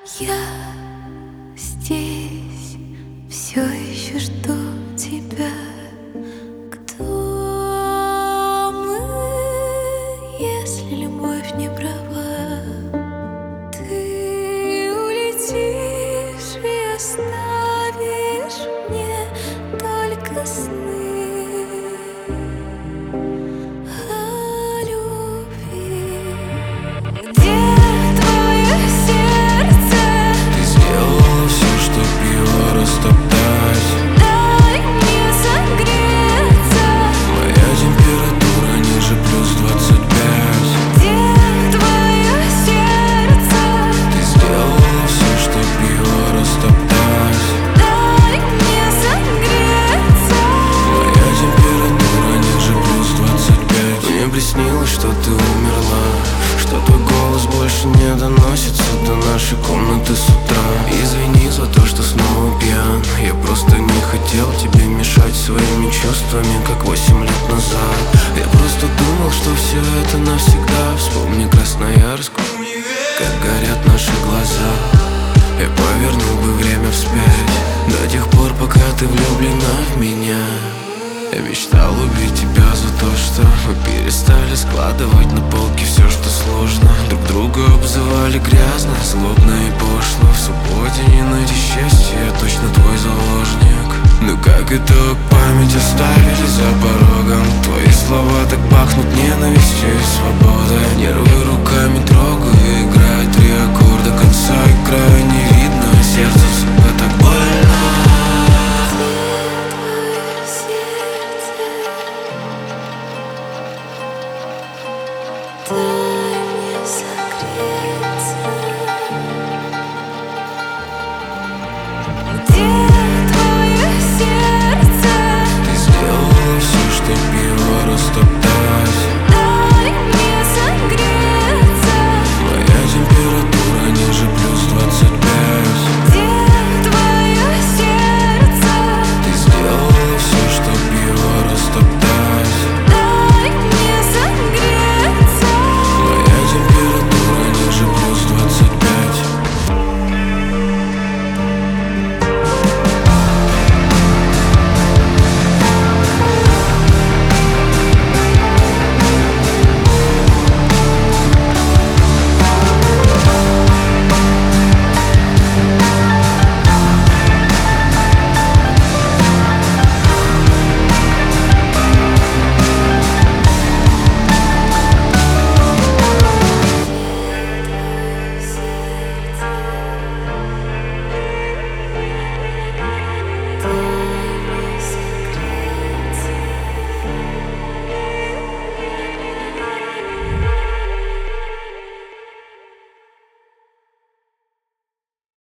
Я здесь все еще жду тебя. Кто мы, если любовь не права? Ты улетишь и оставишь мне только сны о любви. Где твое сердце? Ты сделала все, чтоб его растоптать. Дай мне согреться. Моя температура ниже плюс 25. Где твое сердце? Ты сделала все, чтоб его растоптать. Дай мне согреться. Моя температура ниже плюс 25. Мне приснилось, что ты умерла, что твой голос больше не доносится до нашей комнаты с утра. Извини за то, что снова пьян. Я просто не хотел тебе мешать своими чувствами, как 8 лет назад. Я просто думал, что все это навсегда. Вспомни Красноярск, как горят наши глаза. Я повернул бы время вспять до тех пор, пока ты влюблена в меня. Я мечтал убить тебя за то, что мы перестали складывать на полке все, что сложно. Друг друга обзывали грязно, злобно и пошло. В субботе не найти счастья, я точно твой заложник. Ну как итог, память оставили за порогом. Твои слова так пахнут ненавистью и свободой. Нервы руками трогаю, играть